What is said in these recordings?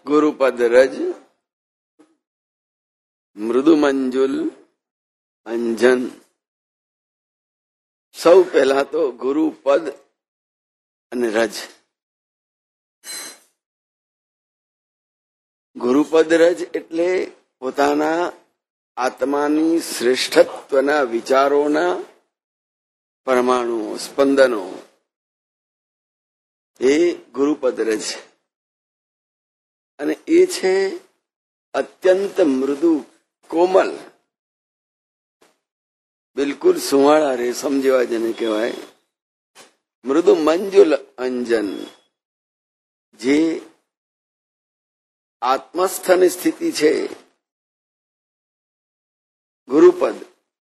ગુરુપદ રજ મૃદુ મંજુલ અંજન. સૌ પહેલા તો ગુરુપદ અને રજ. ગુરુપદ રજ એટલે પોતાના આત્માની શ્રેષ્ઠત્વના વિચારોના પરમાણુઓ, સ્પંદનો, એ ગુરુપદ રજ. અને એ છે અત્યંત મૃદુ, કોમલ, બિલકુલ સુવાળા રેશમ જેવા જેને કહેવાય. મૃદુ મંજુલ અંજન, જે આત્મસ્થની સ્થિતિ છે ગુરુપદ,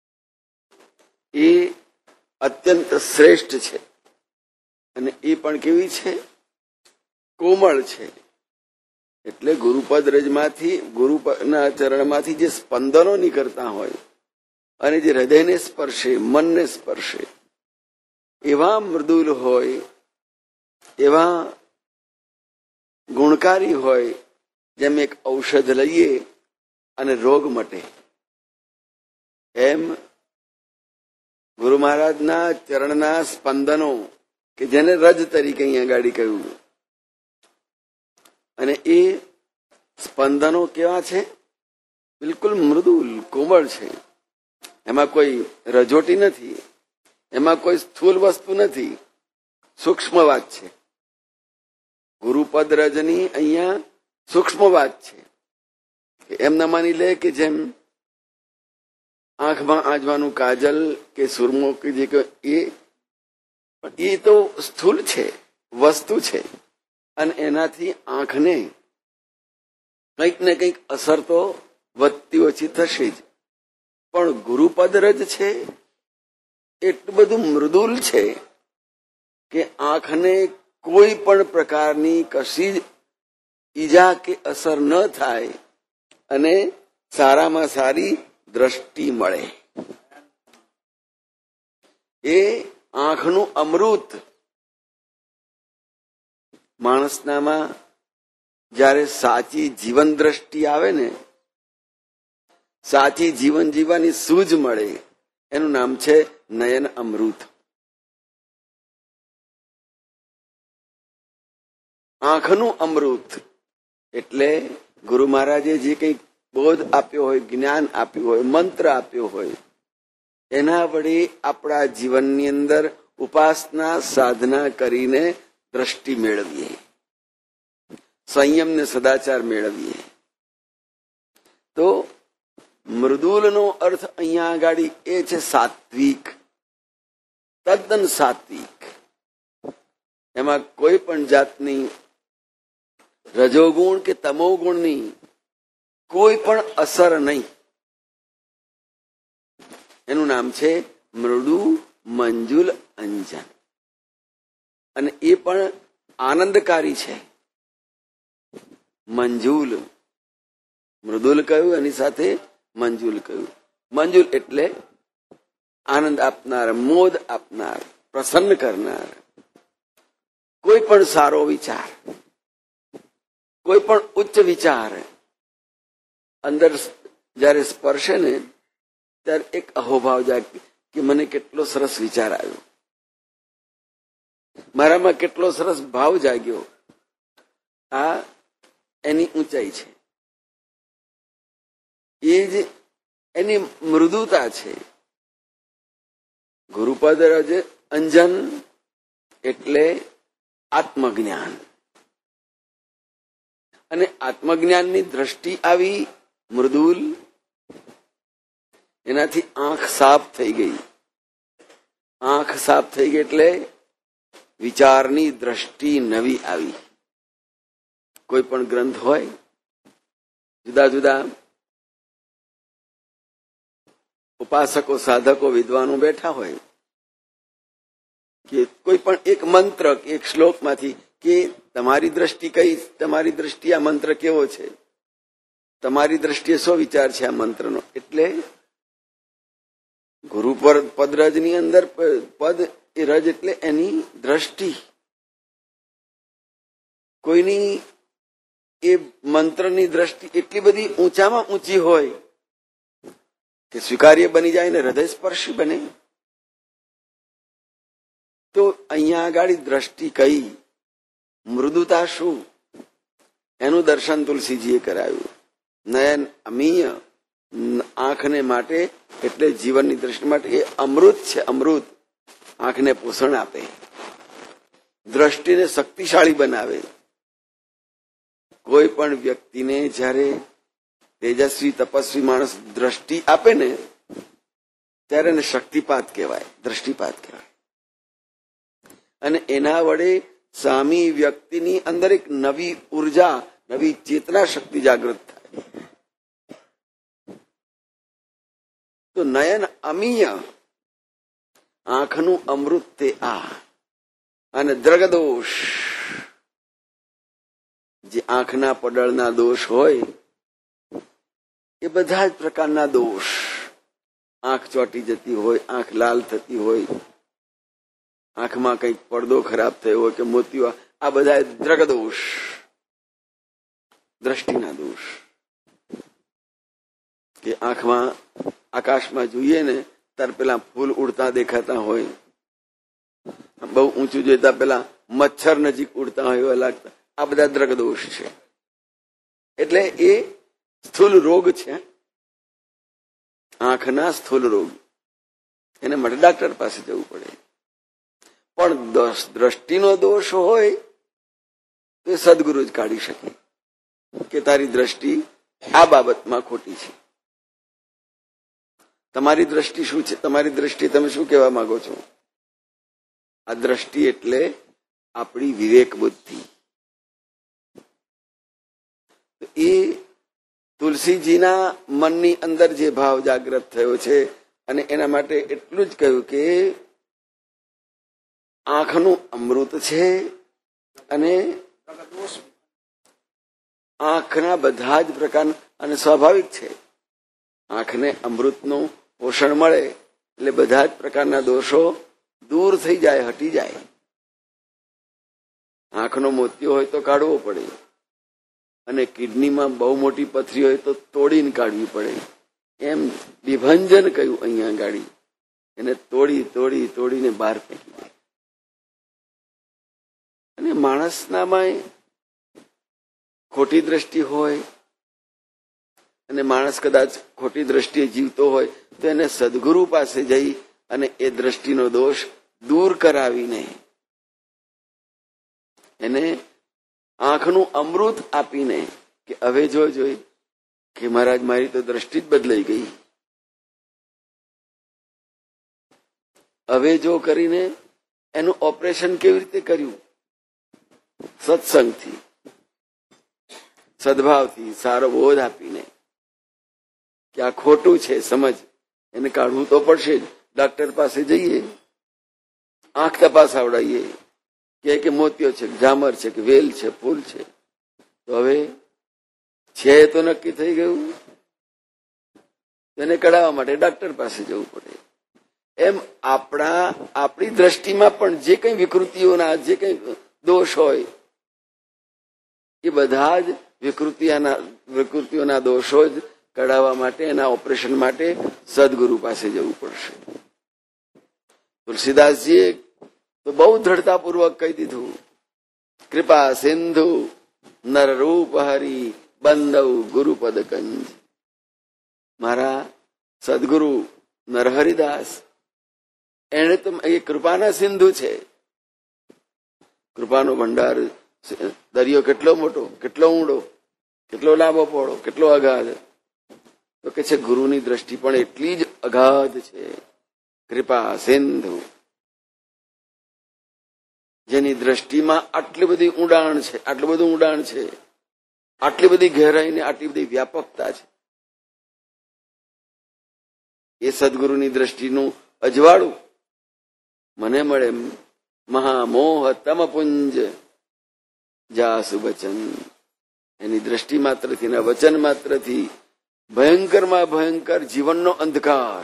એ અત્યંત શ્રેષ્ઠ છે. અને એ પણ કેવી છે? કોમળ છે. એટલે ગુરુપદ રજમાંથી, ગુરુના ચરણમાંથી જે સ્પંદનો નીકળતા હોય અને જે હૃદયને સ્પર્શે, મનને સ્પર્શે, એવા મૃદુલ હોય, એવા ગુણકારી હોય. જેમ એક ઔષધ લઈએ અને રોગ મટે, એમ ગુરુ મહારાજના ચરણના સ્પંદનો, કે જેને રજ તરીકે અહીંયા ગાડી કહ્યું. અને એ સ્પંદનો કેવા છે? બિલકુલ મૃદુલ, કોમળ છે. એમાં કોઈ રજોટી નથી, એમાં કોઈ સ્થૂલ વસ્તુ નથી, સૂક્ષ્મ વાત છે. ગુરુપદ રજની અહીંયા સૂક્ષ્મ વાત છે. એમ ન માની લે કે જેમ આંખમાં આંજવાનું કાજલ કે સુરમો કે જે એ તો સ્થૂલ છે, વસ્તુ છે. અને એનાથી આંખને કંઈક ને કંઈક અસર તો વધતી ઓછી થશે જ. પણ ગુરુપદ રજ છે એટલું બધું મૃદુલ છે કે આંખને કોઈ પણ પ્રકારની કશી જ ઈજા કે અસર ન થાય અને સારામાં સારી દ્રષ્ટિ મળે. એ આંખનું અમૃત માણસનામાં જ્યારે સાચી જીવન દ્રષ્ટિ આવે ને, સાચી જીવન જીવવાની સૂઝ મળે, એનું નામ છે નયન અમૃત. આંખનું અમૃત એટલે ગુરુ મહારાજે જે કંઈક બોધ આપ્યો હોય, જ્ઞાન આપ્યું હોય, મંત્ર આપ્યો હોય, એના વડે આપણા જીવનની અંદર ઉપાસના સાધના કરીને દ્રષ્ટિ મેળવીએ, સંયમ ને સદાચાર મેળવીએ. તો મૃદુલનો અર્થ અહીંયા આગળ એ છે સાત્વિક, તદ્દન સાત્વિક. એમાં કોઈ પણ જાતની રજોગુણ કે તમોગુણની કોઈ પણ અસર નહીં. એનું નામ છે મૃદુ મંજુલ અંજન. અને એ પણ આનંદકારી છે. મંજુલ, મૃદુલ કહ્યું, એની સાથે મંજુલ કહ્યું. મંજુલ એટલે આનંદ આપનાર, મોદ આપનાર, પ્રસન્ન કરનાર. કોઈ પણ સારો વિચાર, કોઈ પણ ઉચ્ચ વિચાર અંદર જયારે સ્પર્શે ને, ત્યારે એક અહોભાવ જાગે કે મને કેટલો સરસ વિચાર આવ્યો, મારામાં કેટલો સરસ ભાવ જાગ્યો. આ એની ઊંચાઈ છે, એ જ એની મૃદુતા છે. ગુરુપદ રજ અંજન એટલે આત્મજ્ઞાન. અને આત્મજ્ઞાનની દ્રષ્ટિ આવી મૃદુલ, એનાથી આંખ સાફ થઈ ગઈ. આંખ સાફ થઈ ગઈ એટલે વિચારની દ્રષ્ટિ નવી આવી. કોઈ પણ ગ્રંથ હોય, જુદા જુદા ઉપાસકો, સાધકો, વિદ્વાનો બેઠા હોય, કે કોઈ પણ એક મંત્ર, એક શ્લોકમાંથી કે તમારી દ્રષ્ટિ કઈ, તમારી દ્રષ્ટિ આ મંત્ર કેવો છે, તમારી દ્રષ્ટિએ શું વિચાર છે આ મંત્રનો. એટલે ગુરુપદ રજની અંદર પદ એ રજ એટલે એની દ્રષ્ટિ. કોઈની એ મંત્રની દ્રષ્ટિ એટલી બધી ઊંચામાં ઊંચી હોય કે સ્વીકાર્ય બની જાય ને હૃદય સ્પર્શી બને. તો અહીંયા આગળ દ્રષ્ટિ કઈ, મૃદુતા શું, એનું દર્શન તુલસીજીએ કરાવ્યું. નયન અમીય, આંખને માટે એટલે જીવનની દ્રષ્ટિ માટે એ અમૃત છે. અમૃત આંખને પોષણ આપે, દ્રષ્ટિને શક્તિશાળી બનાવે. કોઈ પણ વ્યક્તિને જયારે તેજસ્વી તપસ્વી માણસ દ્રષ્ટિ આપે ને ત્યારે એને શક્તિપાત કહેવાય, દ્રષ્ટિપાત કહેવાય. અને એના વડે સામી વ્યક્તિની અંદર એક નવી ઉર્જા, નવી ચેતના શક્તિ જાગૃત થાય. તો નયન અમીય, આંખનું અમૃત તે આ. અને દ્રગદોષ, જે આંખના પડળના દોષ હોય એ બધા જ પ્રકારના દોષ, આંખ ચોટી જતી હોય, આંખ લાલ થતી હોય, આંખમાં કંઈક પડદો ખરાબ થયો હોય કે મોતિયો, આ બધા દ્રગદોષ, દ્રષ્ટિના દોષ. કે આંખમાં આકાશમાં જોઈએ ને ત્યારે પેલા ફૂલ ઉડતા દેખાતા હોય, બહુ ઊંચું જોઈતા પેલા મચ્છર નજીક ઉડતા હોય એવા લાગતા, આ બધા દ્રગદોષ છે. એટલે એ સ્થૂલ રોગ છે, આંખના સ્થૂલ રોગ. એને માટે ડાક્ટર પાસે જવું પડે. પણ દ્રષ્ટિનો દોષ હોય તો એ સદગુરુ જ કાઢી શકે કે તારી દ્રષ્ટિ આ બાબતમાં ખોટી છે. તમારી દ્રષ્ટિ શું છે? તમારી દ્રષ્ટિ તમે શું કહેવા માંગો છો? આ દ્રષ્ટિ એટલે આપણી વિવેક બુદ્ધિ. એ તુલસીજીના મનની અંદર જે ભાવ જાગ્રત થયો છે અને એના માટે એટલું જ કહ્યું કે આંખનું અમૃત છે અને આંખના બધા જ પ્રકાર, અને સ્વાભાવિક છે આંખને અમૃતનું પોષણ મળે એટલે બધા જ પ્રકારના દોષો દૂર થઈ જાય, હટી જાય. આંખનો મોતિયો હોય તો કાઢવો પડે, અને કિડનીમાં બહુ મોટી પથરી હોય તો તોડીને કાઢવી પડે. એમ વિભંજન કહ્યું અહીંયા ગાડી, એને તોડી તોડી તોડીને બહાર ફેંકી દે. અને માણસનામાં ખોટી દ્રષ્ટિ હોય અને માણસ કદાચ ખોટી દ્રષ્ટિએ જીવતો હોય તો એને સદગુરુ પાસે જઈ અને એ દ્રષ્ટિનો દોષ દૂર કરાવીને એને આંખનું અમૃત આપીને કે હવે જોઈ કે મહારાજ મારી તો દ્રષ્ટિ જ બદલાઈ ગઈ, હવે જો કરીને એનું ઓપરેશન કેવી રીતે કર્યું? સત્સંગથી, સદભાવથી, સારો બોધ આપીને કે આ ખોટું છે, સમજ, એને કાઢવું તો પડશે જ. ડાક્ટર પાસે જઈએ, આંખ તપાસ આવડાવીએ કે મોતિયો છે, ઝામર છે, કે વેલ છે, ફૂલ છે, તો હવે છે તો નક્કી થઈ ગયું, એને કઢાવવા માટે ડાક્ટર પાસે જવું પડે. એમ આપણી દ્રષ્ટિમાં પણ જે કઈ વિકૃતિઓના, જે કઈ દોષ હોય એ બધા જ વિકૃતિઓના દોષો જ કઢાવવા માટે, એના ઓપરેશન માટે સદગુરુ પાસે જવું પડશે. તુલસીદાસજીએ તો બહુ દ્રઢતાપૂર્વક કહી દીધું, કૃપા સિંધુ નર રૂપ હરી બંદવ ગુરુપદ કંજ. મારા સદગુરુ નરહરિદાસ એને તો એ કૃપાના સિંધુ છે. કૃપાનો ભંડાર, દરિયો કેટલો મોટો, કેટલો ઊંડો, કેટલો લાંબો પહોળો, કેટલો અગાધ, તો કે છે ગુરુની દ્રષ્ટિ પણ એટલી જ અગાધ છે. કૃપા સિંધુ, જેની દ્રષ્ટિમાં આટલી બધી ઊંડાણ છે, આટલું બધું ઊંડાણ છે, આટલી બધી ગહેરાઈ ને આટલી બધી વ્યાપકતા છે. એ સદગુરુની દ્રષ્ટિનું અજવાળું મને મળે. મહામોહ તમપુંજ જાસુ વચન. એની દ્રષ્ટિ માત્રથી, એના વચન માત્રથી ભયંકરમાં ભયંકર જીવનનો અંધકાર,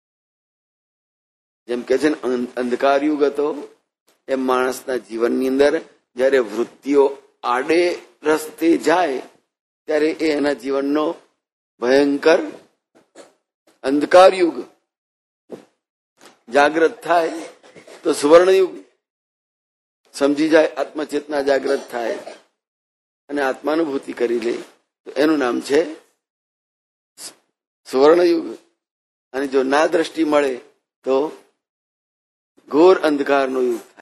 જેમ કે છે ને અંધકાર યુગ હતો, એમ માણસના જીવનની અંદર જયારે વૃત્તિઓ આડે રસ્તે જાય ત્યારે એ એના જીવનનો ભયંકર અંધકાર યુગ. જાગ્રત થાય તો સુવર્ણયુગ. સમજી જાય, આત્મચેતના જાગ્રત થાય અને આત્માનુભૂતિ કરી લે તો એનું નામ છે સુવર્ણયુગ. અને જો ના દ્રષ્ટિ મળે તો ઘોર અંધકારનો યુગ થાય.